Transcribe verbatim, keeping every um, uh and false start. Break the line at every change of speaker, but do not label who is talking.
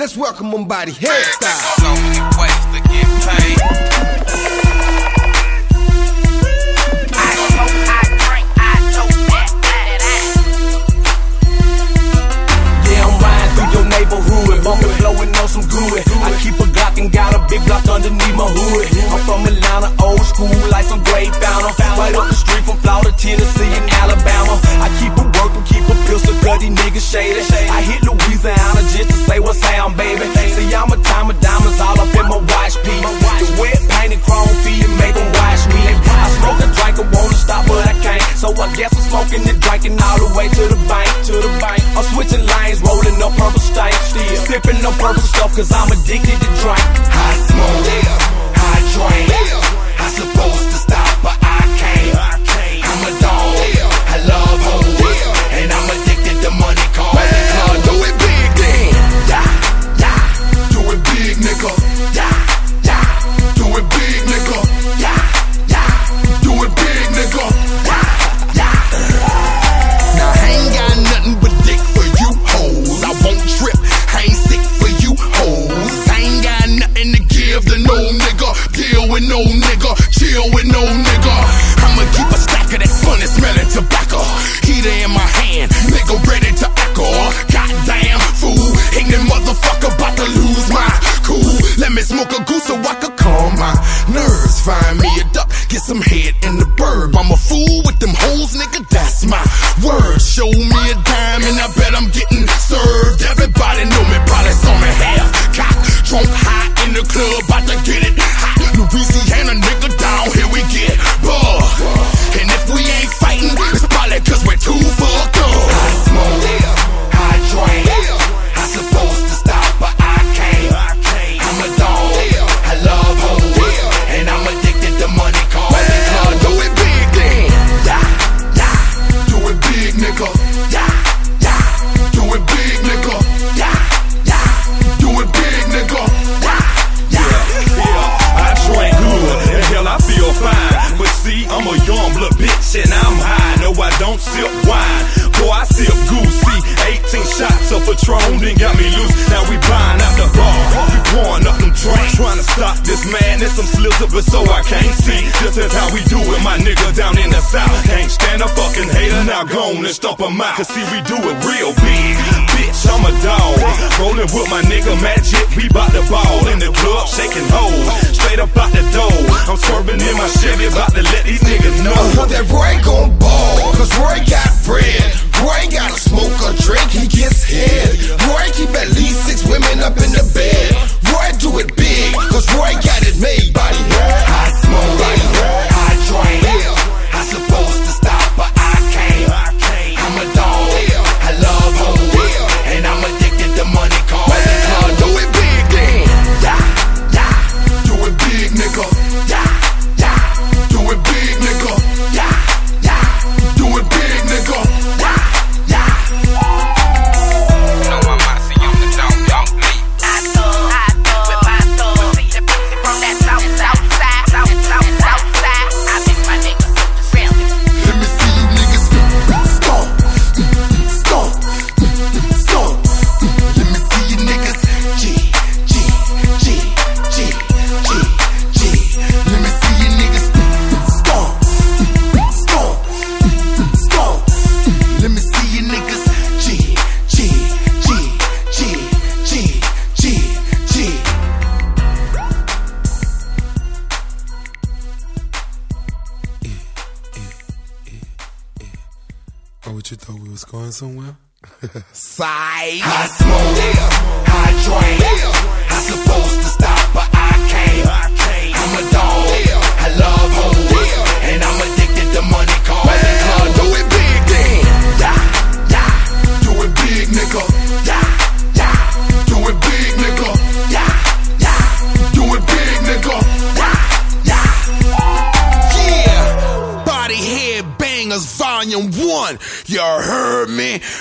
Let's welcome Mumbai Hairstyle.
So many ways to get paid.
I smoke, I drink, I tote that, that, that.
Yeah, I'm riding through your neighborhood, bumping, blowing on some good. I keep a Glock and got a big block underneath my hood. I'm from Atlanta, old school, like some great founder. Right up the street from Florida, Tennessee, and Alabama. I keep a working, keep a pistol, cause these niggas shady. I hit Louisiana just to say what's sound, baby. See, I'm a time of diamonds all up in my watch piece. The wet painted chrome feet and make them watch me. I smoke a drink, I wanna stop, but I can't. So I guess I'm smoking and drinking all the way to the bank, to the bank. I'm switching lanes, rolling up purple stank. Still sipping no purple stuff, cause I'm addicted to drink.
I smoke, I drink. I supposed to stop, but I can't. I'm a dog, I love home, and I'm addicted to money, cars and cars. Do it big then, yeah, yeah. Do it big, nigga, yeah, yeah. Do it big, nigga, yeah, yeah. Do it big, nigga, yeah, yeah. Now I ain't got nothing but dick for you hoes. I won't trip, I ain't sick for you hoes. I ain't got nothing to give to no nigga. Deal with no nigga, chill with no nigga. I'ma keep a stack of that funny smelling tobacco. Heater in my hand, nigga ready to echo. Goddamn fool, ignorant motherfucker about to lose my cool. Let me smoke a goose so I can calm my nerves. Find me a duck, get some head in the bird. I'm a fool with them hoes, nigga, that's my word. Show me a dime and I bet I'm getting served. Everybody know me, probably saw me half cock, drunk high in the club, about to get it hot. Louisiana nigga, down here we get bugged. And if we ain't fighting, it's probably cause we're too fucked up. I smoke, I drink. I supposed to stop, but I can't. I'm a dog, I love home, and I'm addicted to money, cars and cars. Do it big then, yeah, yeah. Do it big, nigga, yeah, yeah. Do it big, nigga, yeah, yeah. Do it big, nigga, yeah, yeah.
Yeah, I drink good, and hell I feel fine. But see, I'm a young blood bitch and I'm high. No, I don't sip wine, boy I sip goosey. Eighteen shots of Patron, then got me loose. Now we buying out the bar, we pouring up them drinks, trying to stop this madness. Some slizzer, but so I can't see. This is how we do it, my nigga down in the south. Can't stand a fucking hater, now go on and stomp them out. Cause see, we do it real big. Bitch, I'm a dog, rolling with my nigga Magic. We bout to ball in the club, shaking hoes, straight up out the door. I'm swerving in my Chevy, about to let these niggas know
uh, that Roy gon' ball, cause Roy got bread. Roy gotta smoke or drink, he gets head. Roy keep at least six women up in the bed. Roy do it big, cause Roy got it made. Body, I smoke, body, I drink. I supposed to stop, but I can't. I'm a dog, I love home, and I'm addicted to money, cars and cars. Do it big then, yeah, yeah. Do it big, nigga, yeah, yeah. Do it big, nigga, yeah, yeah. Do it big, nigga, yeah, yeah.
You know my mossy on the don't, don't leave.
I thug, I thug, with my thug. See the pussy from that south, south side, south, south, south side. I miss my niggas so disrespectful.
Let me see you niggas stomp, stomp, stomp. Let me see you niggas G, G, G, G, G, G. Let me see you niggas stomp, stomp, stomp. Let me see you niggas G, G, G, G, G, G, G.
Oh, what you thought we was going somewhere?
Side. I smoke, I drink. I supposed to stop, but I can't. I'm a dog, I love home, and I'm addicted to money, cars and cars. Do it big then, yeah, yeah. Do it big, nigga, yeah, yeah. Do it big, nigga, yeah, yeah. Do it big, nigga, yeah, yeah. Yeah, Body Head Bangers Volume One. You heard me?